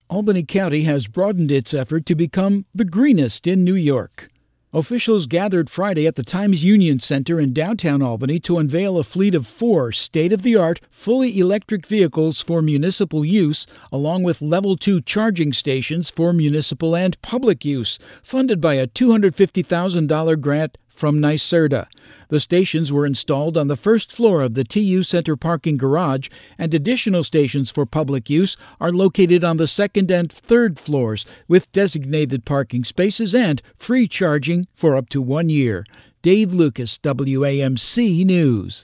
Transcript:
Albany County has broadened its effort to become the greenest in New York. Officials gathered Friday at the Times Union Center in downtown Albany to unveil a fleet of 4 state-of-the-art, fully electric vehicles for municipal use, along with Level 2 charging stations for municipal and public use, funded by a $250,000 grant from NYSERDA. The stations were installed on the first floor of the TU Center parking garage, and additional stations for public use are located on the second and third floors, with designated parking spaces and free charging for up to 1 year. Dave Lucas, WAMC News.